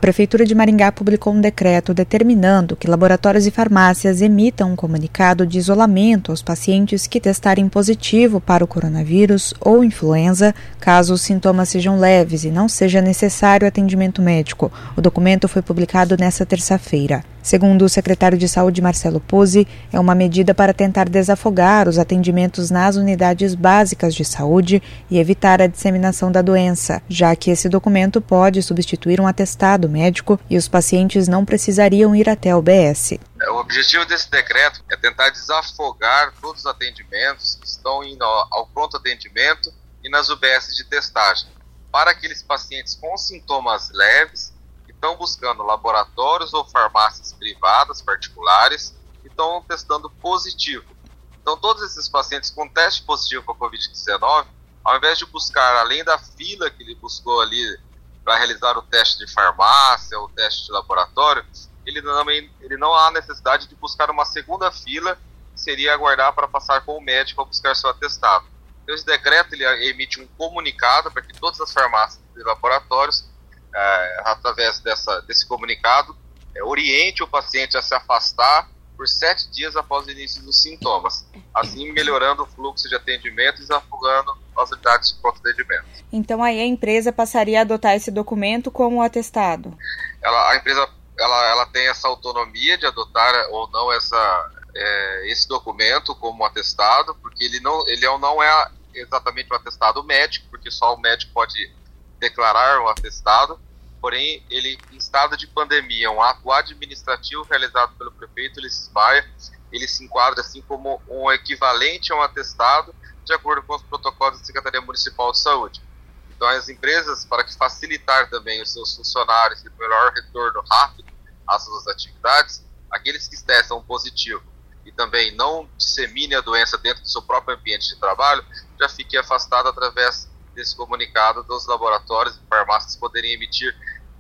Prefeitura de Maringá publicou um decreto determinando que laboratórios e farmácias emitam um comunicado de isolamento aos pacientes que testarem positivo para o coronavírus ou influenza, caso os sintomas sejam leves e não seja necessário atendimento médico. O documento foi publicado nesta terça-feira. Segundo o secretário de Saúde, Marcelo Puzzi, é uma medida para tentar desafogar os atendimentos nas unidades básicas de saúde e evitar a disseminação da doença, já que esse documento pode substituir um atestado médico e os pacientes não precisariam ir até a UBS. O objetivo desse decreto é tentar desafogar todos os atendimentos que estão indo ao pronto atendimento e nas UBS de testagem, para aqueles pacientes com sintomas leves que estão buscando laboratórios ou farmácias privadas, particulares, e estão testando positivo. Então, todos esses pacientes com teste positivo para a Covid-19, ao invés de buscar, além da fila que ele buscou ali para realizar o teste de farmácia, o teste de laboratório, ele não há necessidade de buscar uma segunda fila, que seria aguardar para passar com o médico para buscar seu atestado. Então, esse decreto ele emite um comunicado para que todas as farmácias e laboratórios, através desse comunicado, oriente o paciente a se afastar por 7 dias após o início dos sintomas, assim melhorando o fluxo de atendimento e desafogando as unidades de pronto atendimento. Então aí a empresa passaria a adotar esse documento como atestado? A empresa ela tem essa autonomia de adotar ou não esse documento como atestado, porque ele não é exatamente um atestado médico, porque só o médico pode declarar um atestado. Porém, ele, em estado de pandemia, um ato administrativo realizado pelo prefeito Ulisses Maia, ele se enquadra assim como um equivalente a um atestado, de acordo com os protocolos da Secretaria Municipal de Saúde. Então, as empresas, para facilitar também os seus funcionários e melhor retorno rápido às suas atividades, aqueles que testam positivo e também não disseminem a doença dentro do seu próprio ambiente de trabalho, já fiquem afastados através desse comunicado dos laboratórios e farmácias poderem emitir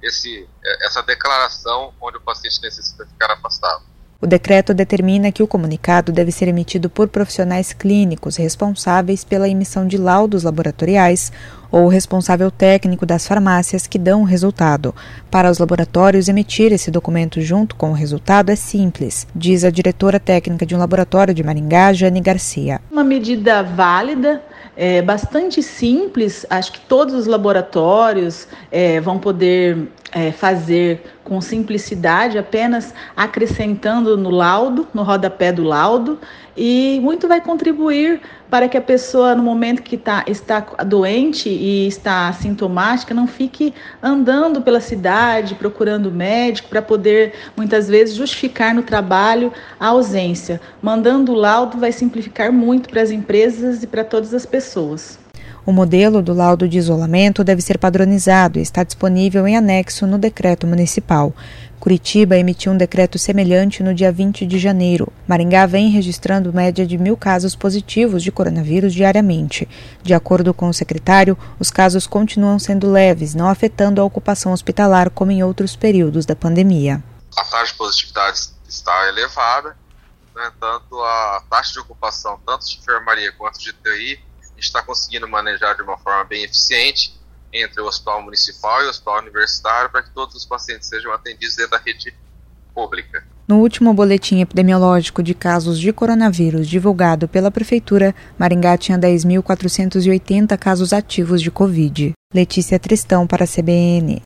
essa declaração onde o paciente necessita ficar afastado. O decreto determina que o comunicado deve ser emitido por profissionais clínicos responsáveis pela emissão de laudos laboratoriais ou o responsável técnico das farmácias que dão o resultado. Para os laboratórios, emitir esse documento junto com o resultado é simples, diz a diretora técnica de um laboratório de Maringá, Jane Garcia. Uma medida válida, bastante simples, acho que todos os laboratórios vão poder fazer com simplicidade, apenas acrescentando no laudo, no rodapé do laudo, e muito vai contribuir para que a pessoa, no momento que está doente e está sintomática, não fique andando pela cidade, procurando médico, para poder, muitas vezes, justificar no trabalho a ausência. Mandando o laudo vai simplificar muito para as empresas e para todas as pessoas. O modelo do laudo de isolamento deve ser padronizado e está disponível em anexo no decreto municipal. Curitiba emitiu um decreto semelhante no dia 20 de janeiro. Maringá vem registrando média de 1.000 casos positivos de coronavírus diariamente. De acordo com o secretário, os casos continuam sendo leves, não afetando a ocupação hospitalar como em outros períodos da pandemia. A taxa de positividade está elevada, no entanto, a taxa de ocupação, tanto de enfermaria quanto de TI, está conseguindo manejar de uma forma bem eficiente entre o hospital municipal e o hospital universitário para que todos os pacientes sejam atendidos dentro da rede pública. No último boletim epidemiológico de casos de coronavírus divulgado pela Prefeitura, Maringá tinha 10.480 casos ativos de Covid. Letícia Tristão para a CBN.